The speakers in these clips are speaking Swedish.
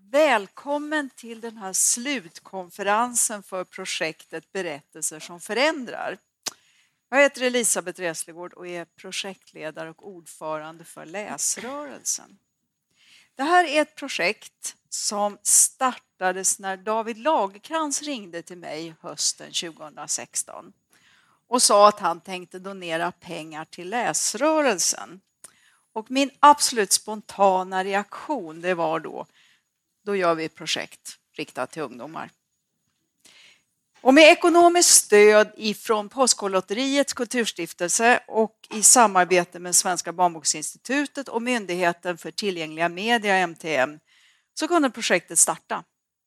Välkommen till den här slutkonferensen för projektet Berättelser som förändrar. Jag heter Elisabeth Reslegård och är projektledare och ordförande för Läsrörelsen. Det här är ett projekt som startades när David Lagercrantz ringde till mig hösten 2016 och sa att han tänkte donera pengar till Läsrörelsen. Och min absolut spontana reaktion det var då gör vi ett projekt riktat till ungdomar. Och med ekonomiskt stöd ifrån Postkodlotteriets kulturstiftelse och i samarbete med Svenska barnboksinstitutet och Myndigheten för tillgängliga media, MTM, så kunde projektet starta.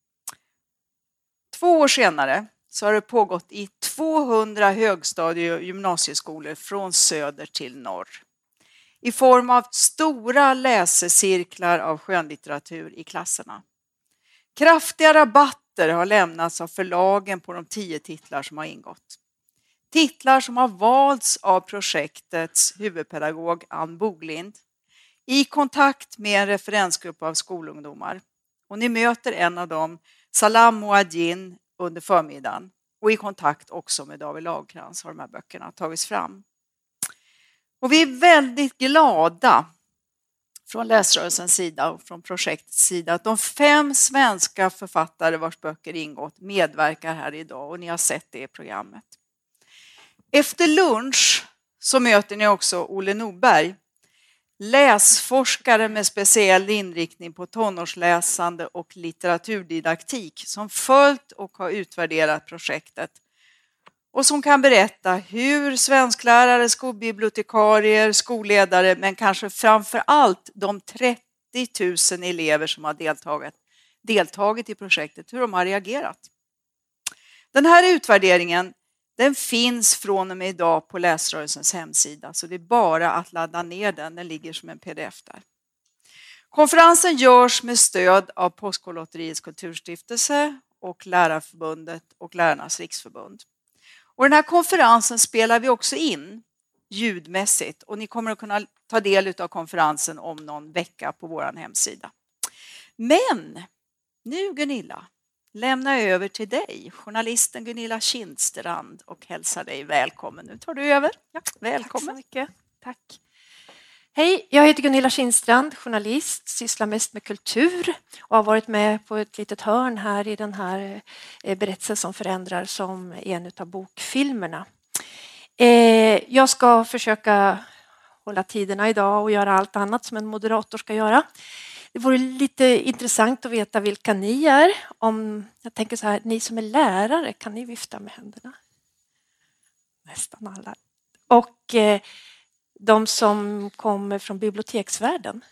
2 år senare så har det pågått i 200 högstadie- och gymnasieskolor från söder till norr. I form av stora läsecirklar av skönlitteratur i klasserna. Kraftiga rabatter har lämnats av förlagen på de 10 titlar som har ingått. Titlar som har valts av projektets huvudpedagog Ann Boglind i kontakt med en referensgrupp av skolungdomar. Och ni möter en av dem, Salam Mouadjin, under förmiddagen. Och i kontakt också med David Lagercrantz har de här böckerna tagits fram. Och vi är väldigt glada från Läsrörelsens sida och från projektets sida att de 5 svenska författare vars böcker ingått medverkar här idag och ni har sett det i programmet. Efter lunch så möter ni också Olle Norberg, läsforskare med speciell inriktning på tonårsläsande och litteraturdidaktik som följt och har utvärderat projektet. Och som kan berätta hur svensklärare, skolbibliotekarier, skolledare men kanske framför allt de 30 000 elever som har deltagit i projektet, hur de har reagerat. Den här utvärderingen den finns från och med idag på Läsrörelsens hemsida så det är bara att ladda ner den ligger som en pdf där. Konferensen görs med stöd av Postkodlotteriets kulturstiftelse och Lärarförbundet och Lärarnas riksförbund. Och den här konferensen spelar vi också in ljudmässigt och ni kommer att kunna ta del av konferensen om någon vecka på vår hemsida. Men nu Gunilla, lämnar jag över till dig, journalisten Gunilla Kindstrand och hälsar dig välkommen. Nu tar du över. Ja, välkommen. Tack så mycket. Tack. Hej, jag heter Gunilla Kindstrand, journalist, sysslar mest med kultur och har varit med på ett litet hörn här i den här berättelsen som förändrar som en av bokfilmerna. Jag ska försöka hålla tiderna idag och göra allt annat som en moderator ska göra. Det vore lite intressant att veta vilka ni är. Om jag tänker så här, ni som är lärare, kan ni vifta med händerna? Nästan alla. Och de som kommer från biblioteksvärlden.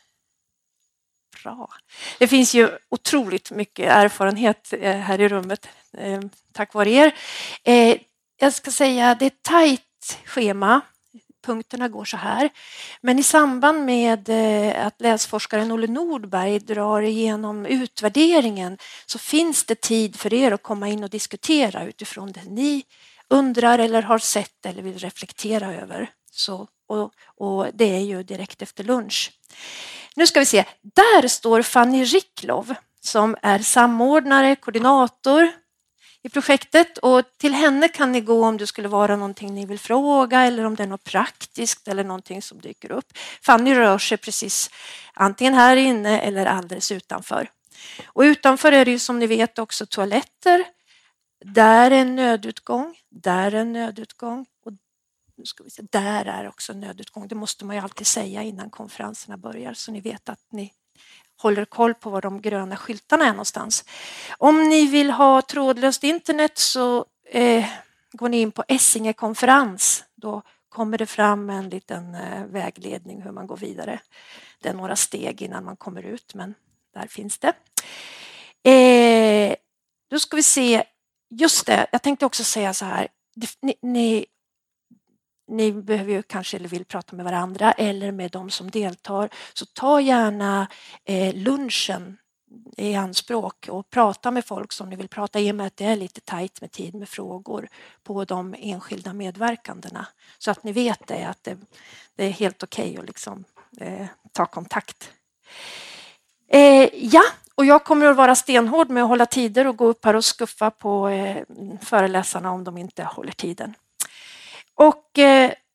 Bra. Det finns ju otroligt mycket erfarenhet här i rummet tack vare er. Jag ska säga det är ett tajt schema. Punkterna går så här. Men i samband med att läsforskaren Olle Norberg drar igenom utvärderingen så finns det tid för er att komma in och diskutera utifrån det ni undrar eller har sett eller vill reflektera över. Så, och det är ju direkt efter lunch. Nu ska vi se. Där står Fanny Ricklov som är samordnare, koordinator i projektet och till henne kan ni gå om det skulle vara någonting ni vill fråga eller om det är något praktiskt eller någonting som dyker upp. Fanny rör sig precis antingen här inne eller alldeles utanför. Och utanför är det ju som ni vet också toaletter. Där är en nödutgång, där är en nödutgång och nu ska vi se, där är också en nödutgång. Det måste man ju alltid säga innan konferenserna börjar så ni vet att ni håller koll på var de gröna skyltarna är någonstans. Om ni vill ha trådlöst internet så går ni in på Essinge konferens. Då kommer det fram en liten vägledning hur man går vidare. Det är några steg innan man kommer ut men där finns det. Då ska vi se, just det, jag tänkte också säga så här. Ni behöver ju kanske eller vill prata med varandra eller med de som deltar. Så ta gärna lunchen i anspråk och prata med folk som ni vill prata i och med att det är lite tajt med tid med frågor på de enskilda medverkandena. Så att ni vet det, att det är helt okej att liksom, ta kontakt. Ja, och jag kommer att vara stenhård med att hålla tider och gå upp här och skuffa på föreläsarna om de inte håller tiden. Och